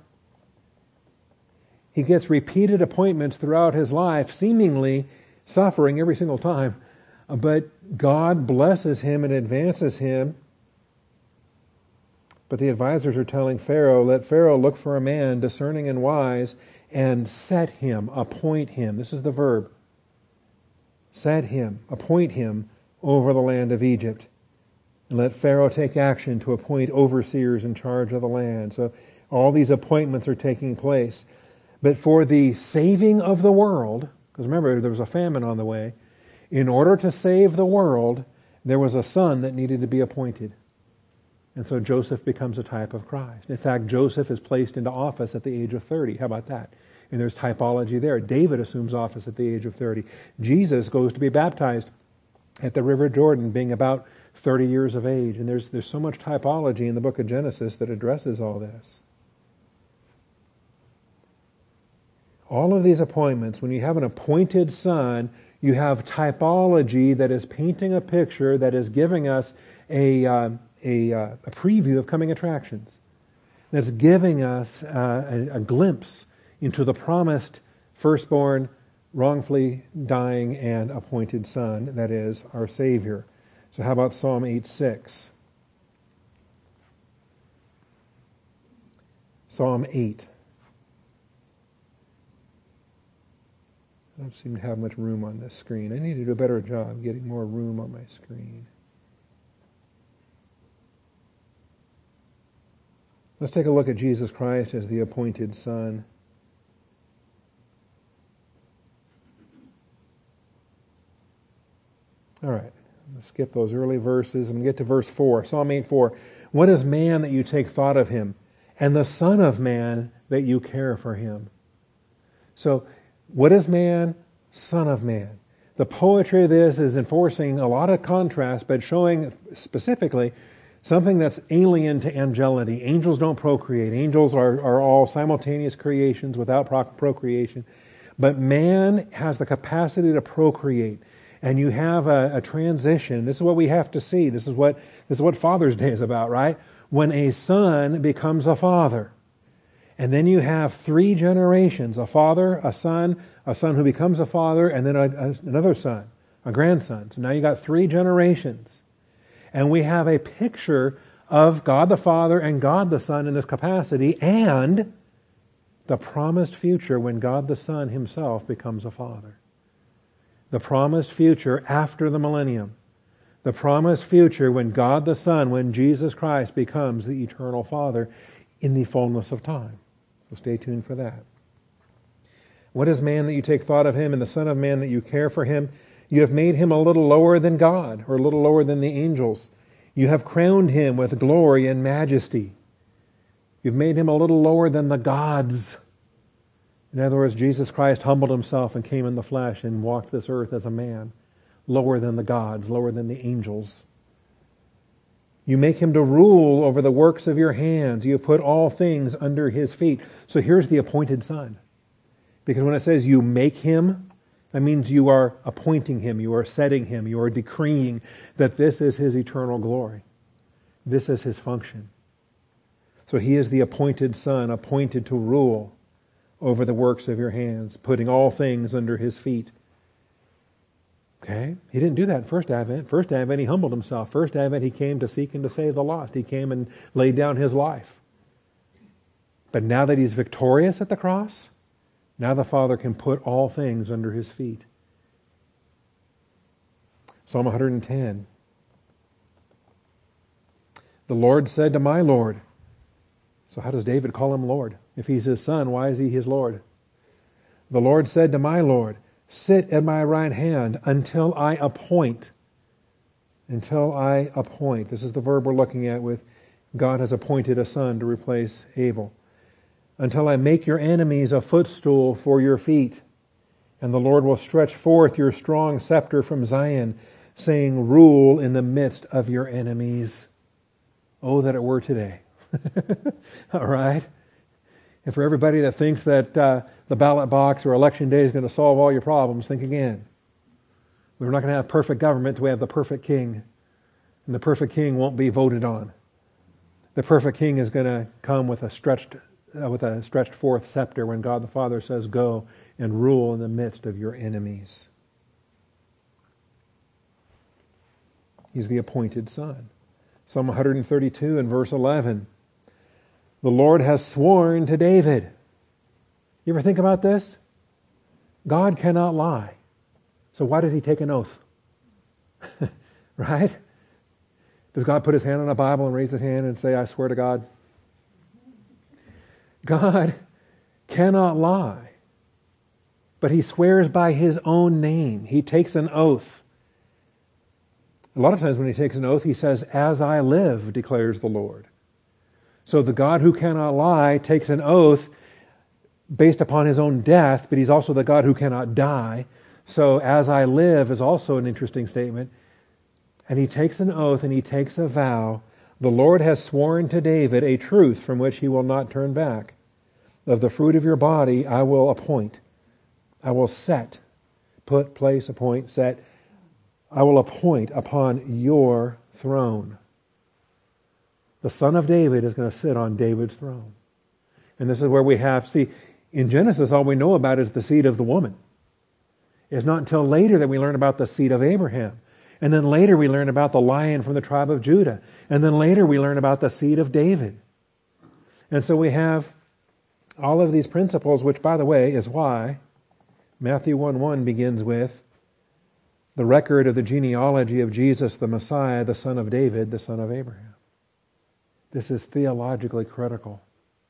Speaker 1: He gets repeated appointments throughout his life, seemingly suffering every single time. But God blesses him and advances him. But the advisors are telling Pharaoh, let Pharaoh look for a man discerning and wise and set him, appoint him. This is the verb. Set him, appoint him over the land of Egypt. And let Pharaoh take action to appoint overseers in charge of the land. So all these appointments are taking place. But for the saving of the world, because remember, there was a famine on the way, in order to save the world, there was a son that needed to be appointed. And so Joseph becomes a type of Christ. In fact, Joseph is placed into office at the age of thirty. How about that? And there's typology there. David assumes office at the age of thirty. Jesus goes to be baptized at the River Jordan, being about thirty years of age. And there's, there's so much typology in the book of Genesis that addresses all this. All of these appointments, when you have an appointed son, you have typology that is painting a picture, that is giving us a, uh, a, uh, a preview of coming attractions. That's giving us uh, a, a glimpse into the promised firstborn, wrongfully dying and appointed son, that is, our Savior. So how about Psalm eight six? Psalm eight. I don't seem to have much room on this screen. I need to do a better job getting more room on my screen. Let's take a look at Jesus Christ as the appointed Son. All right, let's skip those early verses and get to verse four. Psalm eight four. What is man that you take thought of him, and the Son of Man that you care for him? So, what is man? Son of man. The poetry of this is enforcing a lot of contrast, but showing specifically something that's alien to angelity. Angels don't procreate. Angels are, are all simultaneous creations without pro- procreation. But man has the capacity to procreate. And you have a, a transition. This is what we have to see. This is what, this is what Father's Day is about, right? When a son becomes a father. And then you have three generations, a father, a son, a son who becomes a father, and then a, a, another son, a grandson. So now you got three generations. And we have a picture of God the Father and God the Son in this capacity, and the promised future when God the Son himself becomes a father. The promised future after the millennium. The promised future when God the Son, when Jesus Christ becomes the eternal Father in the fullness of time. So stay tuned for that. What is man that you take thought of him, and the Son of Man that you care for him? You have made him a little lower than God, or a little lower than the angels. You have crowned him with glory and majesty. You've made him a little lower than the gods. In other words, Jesus Christ humbled himself and came in the flesh and walked this earth as a man, lower than the gods, lower than the angels. You make him to rule over the works of your hands. You have put all things under his feet. So here's the appointed Son. Because when it says you make him, that means you are appointing him, you are setting him, you are decreeing that this is his eternal glory. This is his function. So he is the appointed Son, appointed to rule over the works of your hands, putting all things under his feet. Okay? He didn't do that in First Advent. First Advent, he humbled himself. First Advent, he came to seek and to save the lost. He came and laid down his life. But now that he's victorious at the cross, now the Father can put all things under his feet. Psalm one hundred ten. The Lord said to my Lord. So how does David call him Lord? If he's his son, why is he his Lord? The Lord said to my Lord, sit at my right hand until I appoint. Until I appoint. This is the verb we're looking at with God has appointed a son to replace Abel. Until I make your enemies a footstool for your feet. And the Lord will stretch forth your strong scepter from Zion, saying, rule in the midst of your enemies. Oh, that it were today. All right? And for everybody that thinks that uh, the ballot box or election day is going to solve all your problems, think again. We're not going to have perfect government until we have the perfect king. And the perfect king won't be voted on. The perfect king is going to come with a stretched uh, with a stretched forth scepter when God the Father says, go and rule in the midst of your enemies. He's the appointed Son. Psalm one hundred thirty-two and verse eleven. The Lord has sworn to David. You ever think about this? God cannot lie. So why does he take an oath? Right? Does God put his hand on a Bible and raise his hand and say, I swear to God? God cannot lie. But he swears by his own name. He takes an oath. A lot of times when he takes an oath, he says, as I live, declares the Lord. So the God who cannot lie takes an oath based upon his own death, but he's also the God who cannot die. So as I live is also an interesting statement. And he takes an oath and he takes a vow. The Lord has sworn to David a truth from which he will not turn back. Of the fruit of your body I will appoint. I will set, put, place, appoint, set. I will appoint upon your throne. The Son of David is going to sit on David's throne. And this is where we have, see, in Genesis all we know about is the seed of the woman. It's not until later that we learn about the seed of Abraham. And then later we learn about the lion from the tribe of Judah. And then later we learn about the seed of David. And so we have all of these principles, which, by the way, is why Matthew one one begins with the record of the genealogy of Jesus, the Messiah, the son of David, the son of Abraham. This is theologically critical.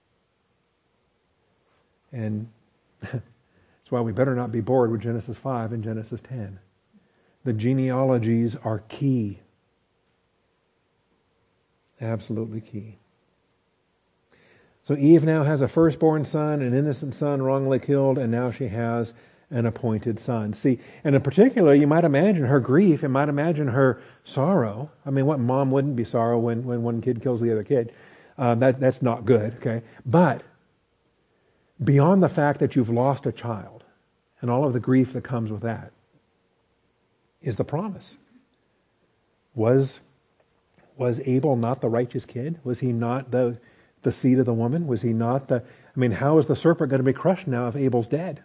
Speaker 1: And that's why we better not be bored with Genesis five and Genesis ten. The genealogies are key. Absolutely key. So Eve now has a firstborn son, an innocent son wrongly killed, and now she has an appointed son. See, and in particular, you might imagine her grief, you might imagine her sorrow. I mean, what mom wouldn't be sorrow when, when one kid kills the other kid? Uh, that, that's not good, okay? But beyond the fact that you've lost a child and all of the grief that comes with that is the promise. Was, was Abel not the righteous kid? Was he not the, the seed of the woman? Was he not the... I mean, how is the serpent going to be crushed now if Abel's dead?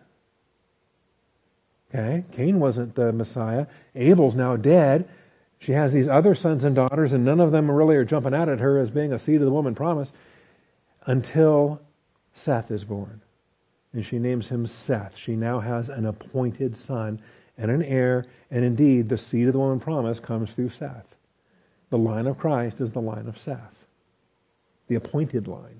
Speaker 1: Okay, Cain wasn't the Messiah. Abel's now dead. She has these other sons and daughters, and none of them really are jumping out at her as being a seed of the woman promise until Seth is born. And she names him Seth. She now has an appointed son and an heir, and indeed the seed of the woman promise comes through Seth. The line of Christ is the line of Seth, the appointed line.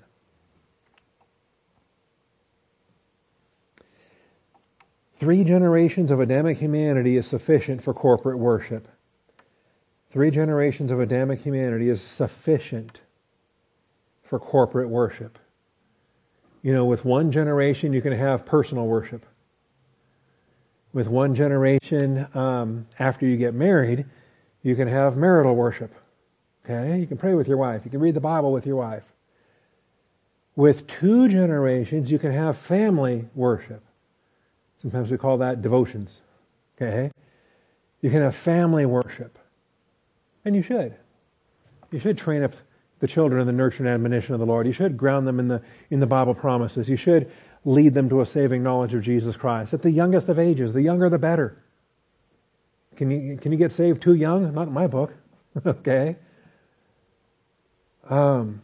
Speaker 1: Three generations of Adamic humanity is sufficient for corporate worship. Three generations of Adamic humanity is sufficient for corporate worship. You know, with one generation you can have personal worship. With one generation, um, after you get married, you can have marital worship. Okay? You can pray with your wife. You can read the Bible with your wife. With two generations, you can have family worship. Sometimes we call that devotions. Okay? You can have family worship. And you should. You should train up the children in the nurture and admonition of the Lord. You should ground them in the in the Bible promises. You should lead them to a saving knowledge of Jesus Christ. At the youngest of ages, the younger the better. Can you can you get saved too young? Not in my book. Okay? Um,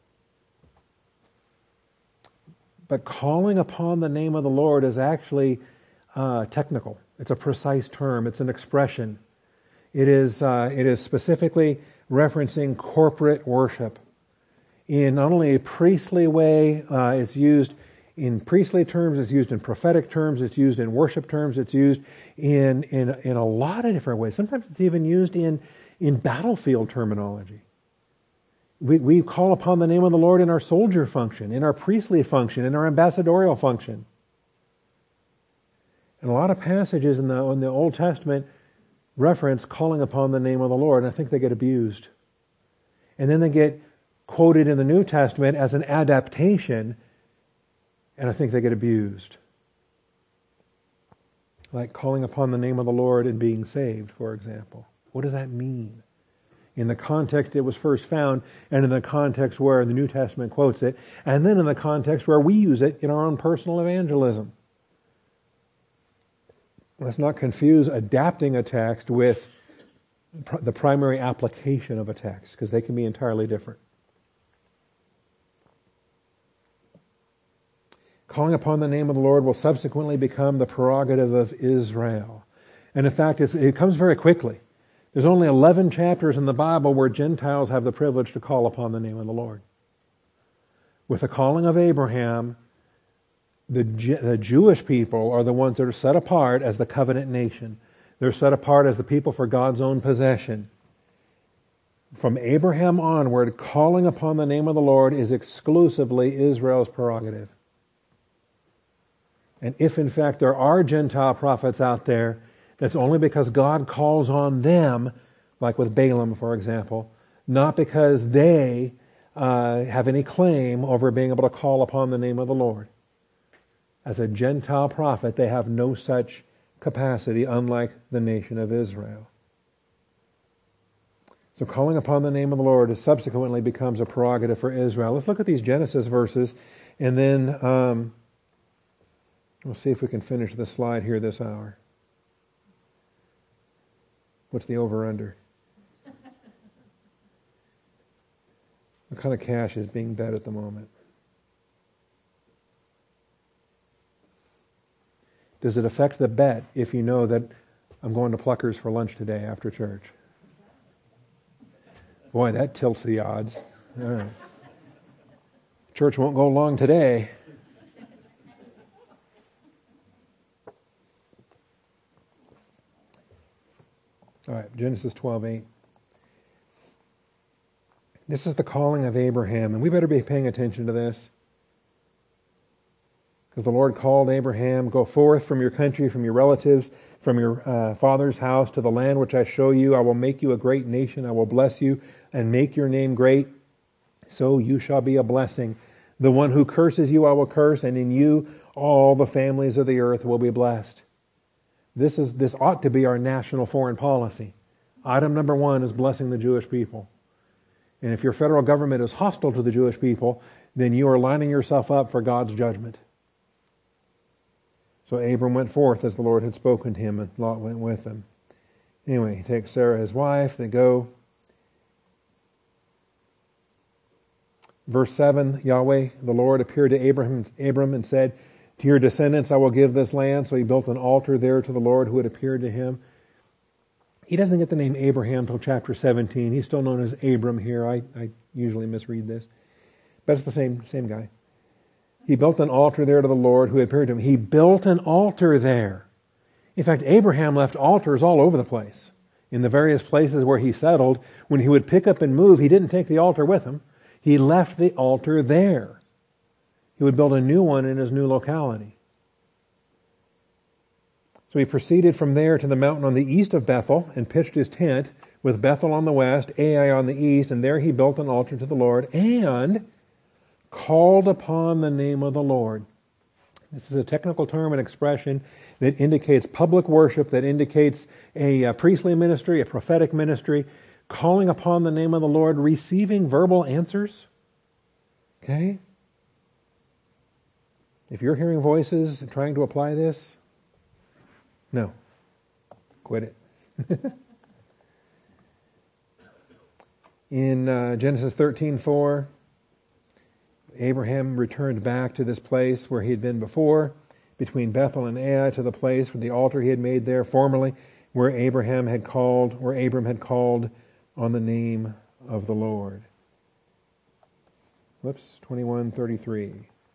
Speaker 1: but calling upon the name of the Lord is actually uh, technical. It's a precise term. It's an expression. It is uh, it is specifically referencing corporate worship in not only a priestly way. Uh, it's used in priestly terms. It's used in prophetic terms. It's used in worship terms. It's used in in in a lot of different ways. Sometimes it's even used in in battlefield terminology. We we call upon the name of the Lord in our soldier function, in our priestly function, in our ambassadorial function. And a lot of passages in the in the Old Testament reference calling upon the name of the Lord, and I think they get abused. And then they get quoted in the New Testament as an adaptation, and I think they get abused. Like calling upon the name of the Lord and being saved, for example. What does that mean? In the context it was first found, and in the context where the New Testament quotes it, and then in the context where we use it in our own personal evangelism. Let's not confuse adapting a text with pr- the primary application of a text, because they can be entirely different. Calling upon the name of the Lord will subsequently become the prerogative of Israel. And in fact, it's, it comes very quickly. There's only eleven chapters in the Bible where Gentiles have the privilege to call upon the name of the Lord. With the calling of Abraham, The, the Jewish people are the ones that are set apart as the covenant nation. They're set apart as the people for God's own possession. From Abraham onward, calling upon the name of the Lord is exclusively Israel's prerogative. And if in fact there are Gentile prophets out there, that's only because God calls on them, like with Balaam, for example, not because they uh, have any claim over being able to call upon the name of the Lord. As a Gentile prophet, they have no such capacity, unlike the nation of Israel. So calling upon the name of the Lord subsequently becomes a prerogative for Israel. Let's look at these Genesis verses, and then um, we'll see if we can finish the slide here this hour. What's the over-under? What kind of cash is being bet at the moment? Does it affect the bet if you know that I'm going to Pluckers for lunch today after church? Boy, that tilts the odds. All right. Church won't go long today. All right, Genesis twelve eight. This is the calling of Abraham, and we better be paying attention to this. Because the Lord called Abraham, go forth from your country, from your relatives, from your uh, father's house to the land which I show you. I will make you a great nation. I will bless you and make your name great. So you shall be a blessing. The one who curses you I will curse, and in you all the families of the earth will be blessed. This is this ought to be our national foreign policy. Item number one is blessing the Jewish people. And if your federal government is hostile to the Jewish people, then you are lining yourself up for God's judgment. So Abram went forth as the Lord had spoken to him, and Lot went with him. Anyway, he takes Sarah his wife, they go. Verse seven, Yahweh, the Lord, appeared to Abraham, Abram and said, to your descendants I will give this land. So he built an altar there to the Lord who had appeared to him. He doesn't get the name Abraham till chapter seventeen. He's still known as Abram here. I, I usually misread this. But it's the same, same guy. He built an altar there to the Lord who appeared to him. He built an altar there. In fact, Abraham left altars all over the place. In the various places where he settled, when he would pick up and move, he didn't take the altar with him. He left the altar there. He would build a new one in his new locality. So he proceeded from there to the mountain on the east of Bethel and pitched his tent with Bethel on the west, Ai on the east, and there he built an altar to the Lord and called upon the name of the Lord. This is a technical term and expression that indicates public worship, that indicates a, a priestly ministry, a prophetic ministry, calling upon the name of the Lord, receiving verbal answers. Okay? If you're hearing voices and trying to apply this, no. Quit it. In uh, Genesis thirteen four, Abraham returned back to this place where he had been before, between Bethel and Ai, to the place where the altar he had made there formerly, where Abraham had called, where Abram had called on the name of the Lord. Whoops, twenty-one thirty-three.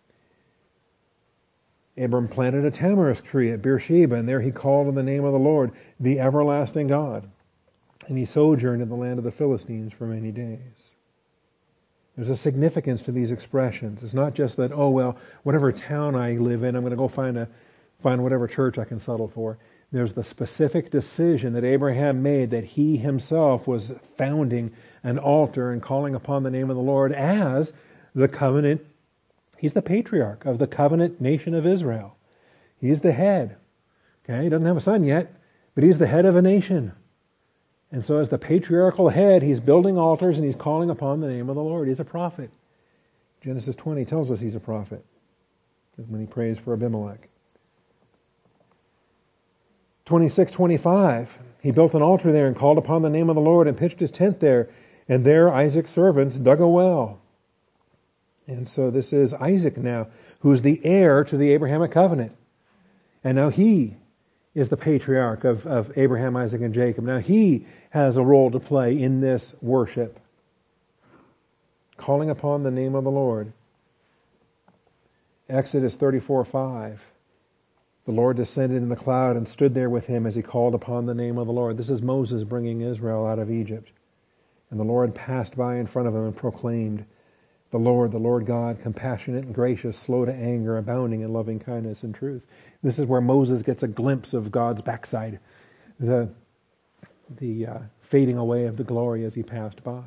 Speaker 1: Abram planted a tamarisk tree at Beersheba, and there he called on the name of the Lord, the everlasting God. And he sojourned in the land of the Philistines for many days. There's a significance to these expressions. It's not just that, oh, well, whatever town I live in, I'm going to go find a find whatever church I can settle for. There's the specific decision that Abraham made that he himself was founding an altar and calling upon the name of the Lord as the covenant. He's the patriarch of the covenant nation of Israel. He's the head. Okay, he doesn't have a son yet, but he's the head of a nation. And so as the patriarchal head, he's building altars and he's calling upon the name of the Lord. He's a prophet. Genesis twenty tells us he's a prophet when he prays for Abimelech. twenty-six twenty-five, he built an altar there and called upon the name of the Lord and pitched his tent there. And there Isaac's servants dug a well. And so this is Isaac now, who's the heir to the Abrahamic covenant. And now he is the patriarch of, of Abraham, Isaac, and Jacob. Now he has a role to play in this worship. Calling upon the name of the Lord. Exodus thirty-four five. The Lord descended in the cloud and stood there with him as he called upon the name of the Lord. This is Moses bringing Israel out of Egypt. And the Lord passed by in front of him and proclaimed, the Lord, the Lord God, compassionate and gracious, slow to anger, abounding in loving kindness and truth. This is where Moses gets a glimpse of God's backside, the, the uh, fading away of the glory as he passed by.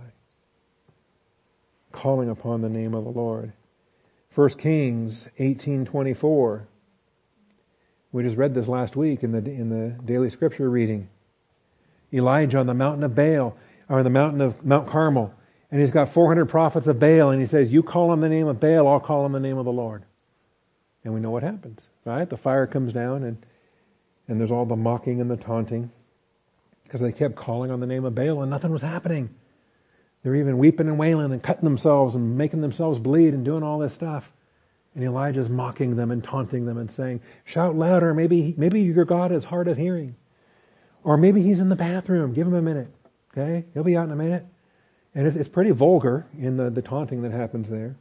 Speaker 1: Calling upon the name of the Lord. First Kings eighteen twenty-four. We just read this last week in the in the daily scripture reading. Elijah on the mountain of Baal, or the mountain of Mount Carmel. And he's got four hundred prophets of Baal, and he says, you call on the name of Baal, I'll call on the name of the Lord. And we know what happens, right? The fire comes down, and, and there's all the mocking and the taunting, because they kept calling on the name of Baal, and nothing was happening. They're even weeping and wailing and cutting themselves and making themselves bleed and doing all this stuff. And Elijah's mocking them and taunting them and saying, shout louder, maybe, maybe your God is hard of hearing. Or maybe he's in the bathroom, give him a minute, okay? He'll be out in a minute. And it's, it's pretty vulgar in the, the taunting that happens there.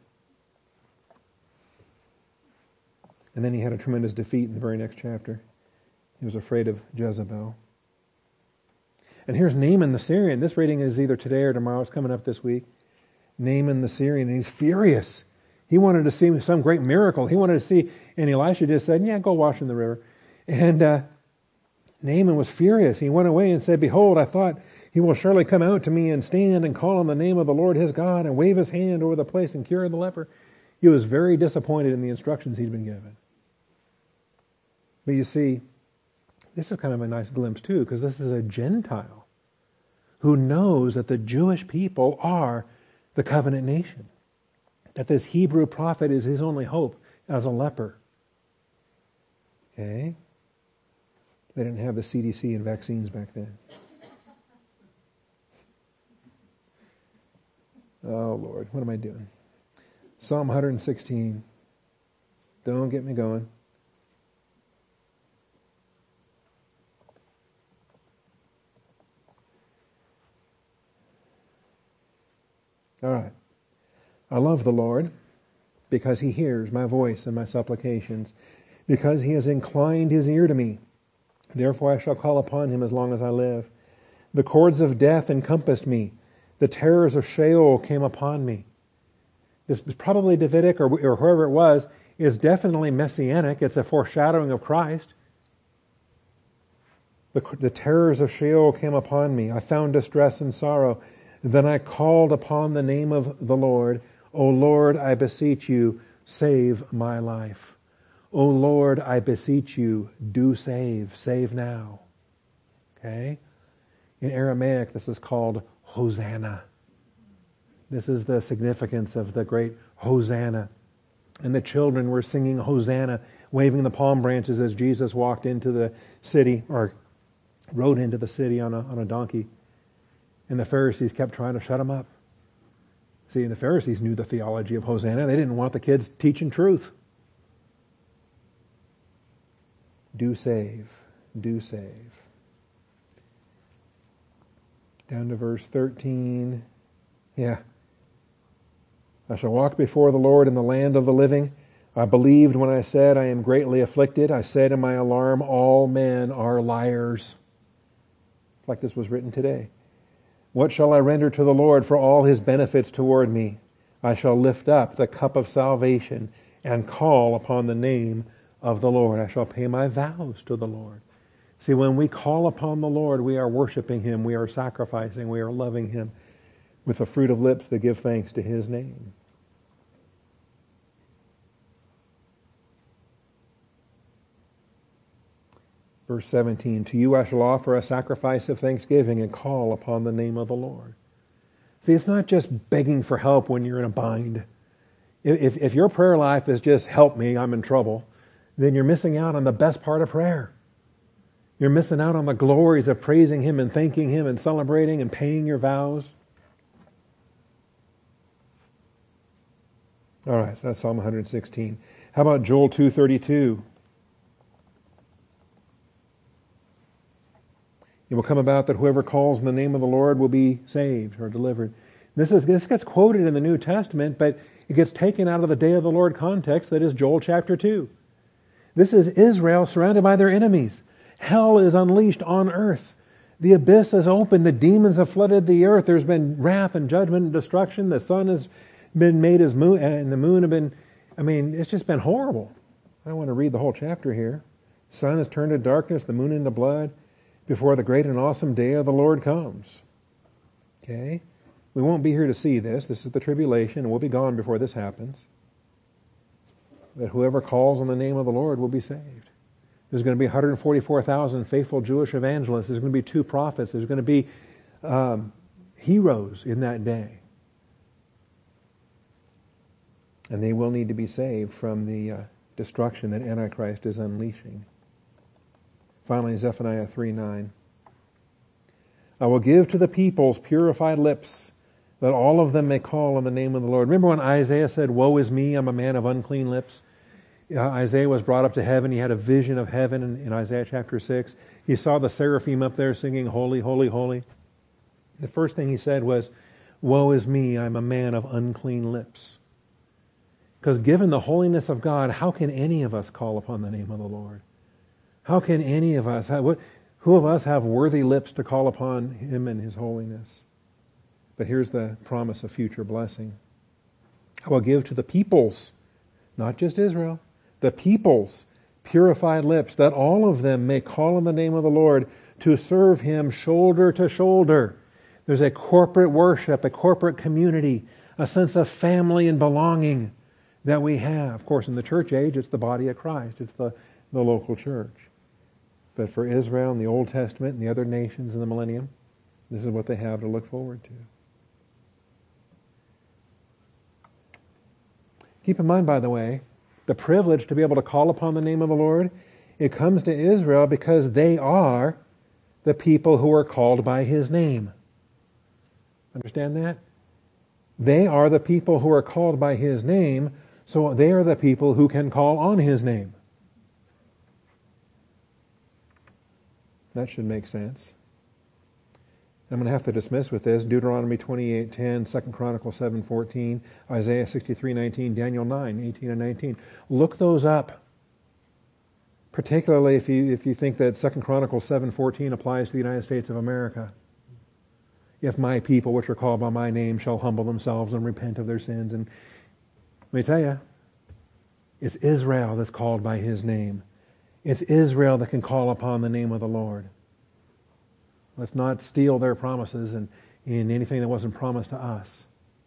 Speaker 1: And then he had a tremendous defeat in the very next chapter. He was afraid of Jezebel. And here's Naaman the Syrian. This reading is either today or tomorrow. It's coming up this week. Naaman the Syrian, and he's furious. He wanted to see some great miracle. He wanted to see, and Elisha just said, yeah, go wash in the river. And uh, Naaman was furious. He went away and said, behold, I thought he will surely come out to me and stand and call on the name of the Lord his God and wave his hand over the place and cure the leper. He was very disappointed in the instructions he'd been given. But you see, this is kind of a nice glimpse too, because this is a Gentile who knows that the Jewish people are the covenant nation. That this Hebrew prophet is his only hope as a leper. Okay? They didn't have the C D C and vaccines back then. Oh, Lord, what am I doing? Psalm one sixteen. Don't get me going. All right. I love the Lord because he hears my voice and my supplications, because he has inclined his ear to me. Therefore I shall call upon him as long as I live. The cords of death encompassed me. The terrors of Sheol came upon me. This is probably Davidic, or, or whoever it was, is definitely messianic. It's a foreshadowing of Christ. The, the terrors of Sheol came upon me. I found distress and sorrow. Then I called upon the name of the Lord. O Lord, I beseech you, save my life. O Lord, I beseech you, do save. Save now. Okay? In Aramaic, this is called Hosanna. This is the significance of the great Hosanna. And the children were singing Hosanna, waving the palm branches as Jesus walked into the city, or rode into the city on a, on a donkey. And the Pharisees kept trying to shut him up. See, the Pharisees knew the theology of Hosanna. They didn't want the kids teaching truth. Do save. Do save. Down to verse thirteen. Yeah. I shall walk before the Lord in the land of the living. I believed when I said I am greatly afflicted. I said in my alarm, all men are liars. It's like this was written today. What shall I render to the Lord for all his benefits toward me? I shall lift up the cup of salvation and call upon the name of the Lord. I shall pay my vows to the Lord. See, when we call upon the Lord, we are worshiping him, we are sacrificing, we are loving him with the fruit of lips that give thanks to his name. Verse seventeen, to you I shall offer a sacrifice of thanksgiving and call upon the name of the Lord. See, it's not just begging for help when you're in a bind. If, if your prayer life is just, help me, I'm in trouble, then you're missing out on the best part of prayer. You're missing out on the glories of praising him and thanking him and celebrating and paying your vows. All right, so that's Psalm one sixteen. How about Joel two thirty-two? It will come about that whoever calls in the name of the Lord will be saved or delivered. This is this gets quoted in the New Testament, but it gets taken out of the day of the Lord context, that is Joel chapter two. This is Israel surrounded by their enemies. Hell is unleashed on earth. The abyss is open. The demons have flooded the earth. There's been wrath and judgment and destruction. The sun has been made as moon, and the moon have been, I mean, it's just been horrible. I don't want to read the whole chapter here. Sun has turned to darkness, the moon into blood, before the great and awesome day of the Lord comes. Okay? We won't be here to see this. This is the tribulation, and we'll be gone before this happens. But whoever calls on the name of the Lord will be saved. There's going to be one hundred forty-four thousand faithful Jewish evangelists. There's going to be two prophets. There's going to be um, heroes in that day. And they will need to be saved from the uh, destruction that Antichrist is unleashing. Finally, Zephaniah three nine. I will give to the peoples purified lips, that all of them may call on the name of the Lord. Remember when Isaiah said, woe is me, I'm a man of unclean lips? Uh, Isaiah was brought up to heaven. He had a vision of heaven in, in Isaiah chapter six. He saw the seraphim up there singing, holy, holy, holy. The first thing he said was, woe is me, I'm a man of unclean lips. Because given the holiness of God, how can any of us call upon the name of the Lord? How can any of us, have, what, who of us have worthy lips to call upon him and his holiness? But here's the promise of future blessing. I will give to the peoples, not just Israel, the peoples, purified lips, that all of them may call on the name of the Lord to serve Him shoulder to shoulder. There's a corporate worship, a corporate community, a sense of family and belonging that we have. Of course, in the church age, it's the body of Christ. It's the, the local church. But for Israel in the Old Testament and the other nations in the millennium, this is what they have to look forward to. Keep in mind, by the way, the privilege to be able to call upon the name of the Lord, it comes to Israel because they are the people who are called by His name. Understand that? They are the people who are called by His name, so they are the people who can call on His name. That should make sense. I'm going to have to dismiss with this: Deuteronomy twenty-eight ten, Second Chronicles seven fourteen, Isaiah sixty-three nineteen, Daniel nine eighteen and nineteen. Look those up. Particularly if you if you think that Second Chronicles seven fourteen applies to the United States of America. If my people, which are called by my name, shall humble themselves and repent of their sins. And let me tell you, it's Israel that's called by His name. It's Israel that can call upon the name of the Lord. Let's not steal their promises and in anything that wasn't promised to us.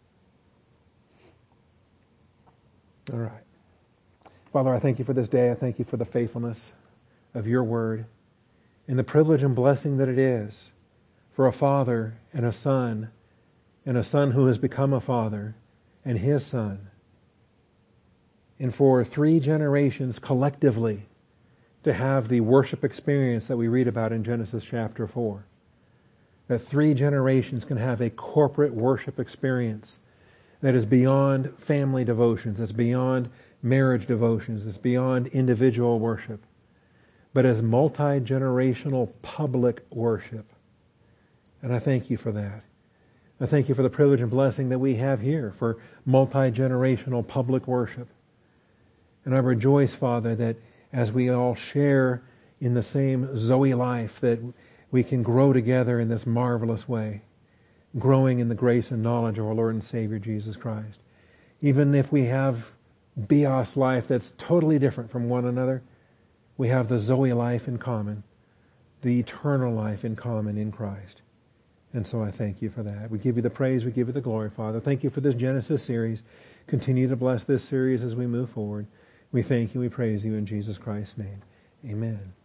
Speaker 1: All right. Father, I thank You for this day. I thank You for the faithfulness of Your word and the privilege and blessing that it is for a father and a son, and a son who has become a father, and his son, and for three generations collectively to have the worship experience that we read about in Genesis chapter four. That three generations can have a corporate worship experience that is beyond family devotions, that's beyond marriage devotions, that's beyond individual worship, but as multi-generational public worship. And I thank You for that. I thank You for the privilege and blessing that we have here for multi-generational public worship. And I rejoice, Father, that as we all share in the same Zoe life, that we can grow together in this marvelous way, growing in the grace and knowledge of our Lord and Savior Jesus Christ. Even if we have bios life that's totally different from one another, we have the Zoe life in common, the eternal life in common in Christ. And so I thank You for that. We give You the praise, we give You the glory, Father. Thank You for this Genesis series. Continue to bless this series as we move forward. We thank You, we praise You in Jesus Christ's name. Amen.